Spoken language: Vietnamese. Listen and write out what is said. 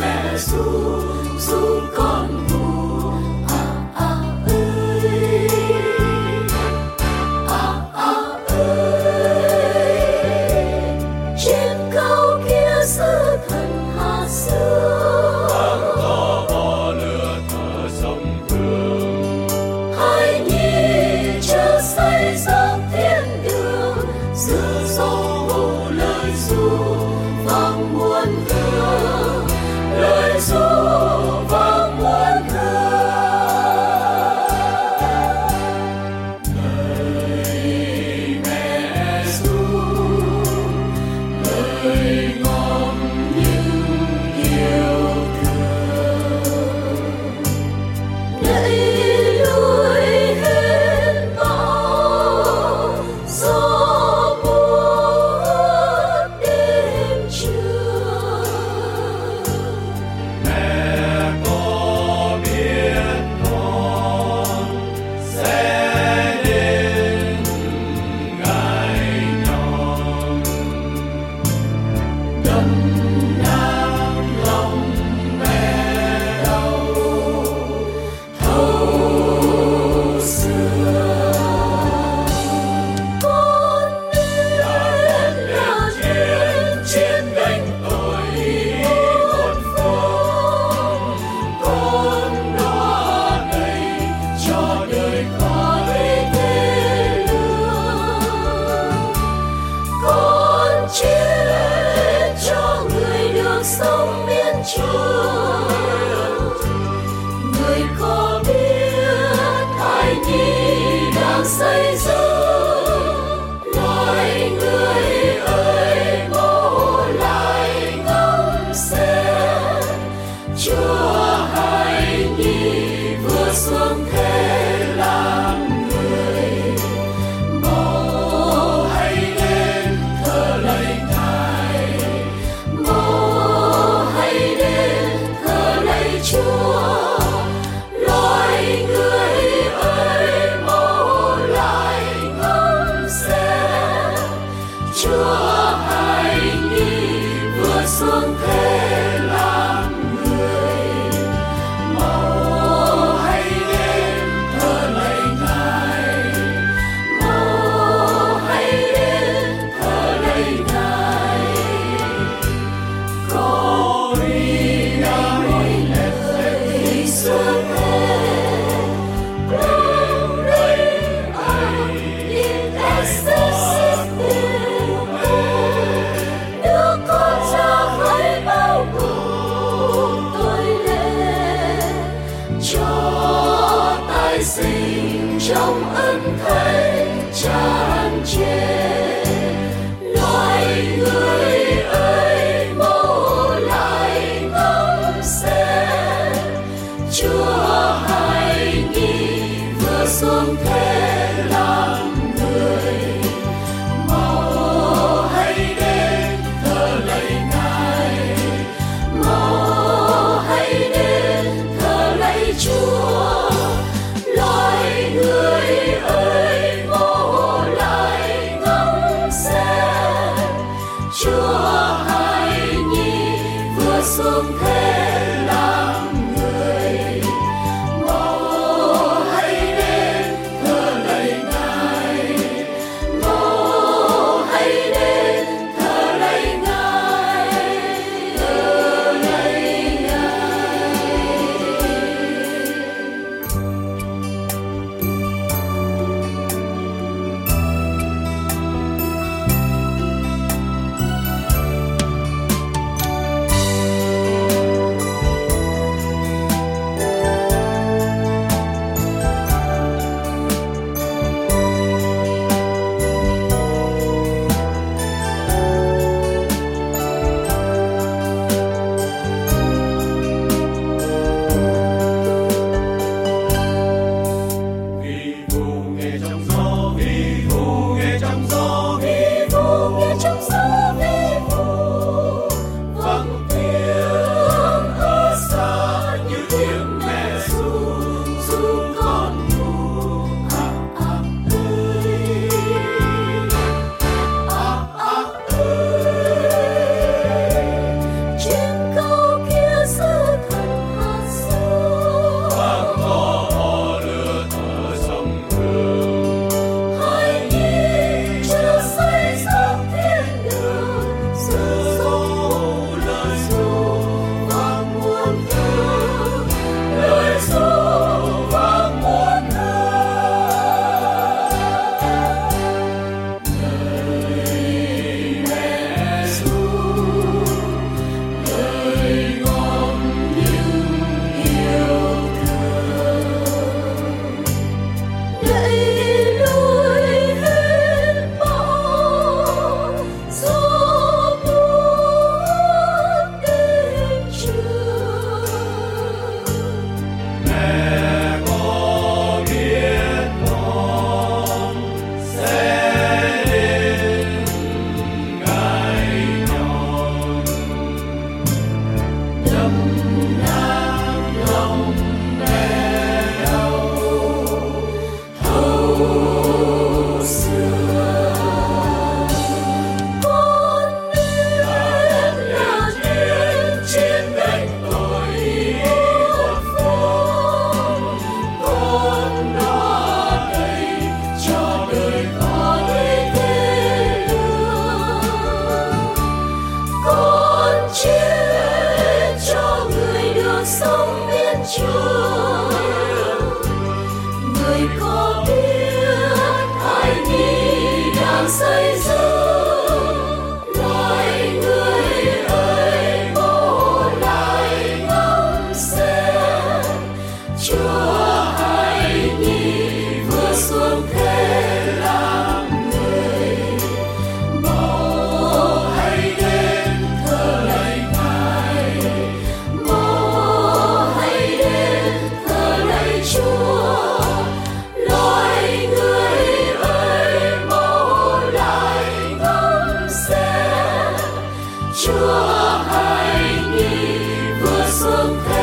ru con ngu ơi, trên cao kia giữa thần hà xưa, to bò lửa thở sông Hương. hai nhi chờ xây dựng thiên đường, giữa gió mù lời ru vang muôn hương, lời ru vang muôn hương. Lời mẹ ru, lời ngon nhưng yêu thương, đẩy lùi hết bão gió buốt đêm trường. Mẹ có biết con sẽ đến ngày nhom, Đâm nát lòng mẹ đau thấu xưa. Con biết là trên gánh tội một phương, con đọa đầy cho đời khỏi thế lương. Con chết cho người được sống miên trường. Người có biết hài nhi đang xây dựng, loài người ơi mô lại ngóng xem, Chúa hài nhi vừa xuống thế làm người. Mau hãy đến thờ lạy Ngài, mau hãy đến thờ lạy Chúa. Loài người ơi mau lại ngóng xem, Chúa hài nhi vừa xuống thế làm người. Mau hãy đến thờ lạy Ngài, mau hãy đến thờ lạy Ngài. Có uy mỗi lời xưa thế, con đây ai in đưa con ra hãy bao cùng tôi lên, cho tái sinh trong ân thánh tràn trề. Loài người ơi mau lại ngóng xem, Chúa hài nhi vừa xuống thế làm người. Mau hãy đến thờ lạy Ngài, mau hãy đến thờ lạy Chúa. Loài người ơi mau lại ngóng xem, Chúa hài nhi vừa xuống thế làm người. Mau hãy đến thờ lạy Ngài, mau hãy đến thờ lạy Ngài, thờ lạy Ngài. sống biết Chúa. Người có biết ai nhi đang xây dựng, loài người ơi mô lại ngắm xem. Chúa hài nhi vừa xuống thế làm người, mau hãy đến thờ lạy Ngài, mau hãy đến thờ lạy Chúa. Loài người ơi mau lại ngắm xem, Chúa hài nhi vừa xuống thế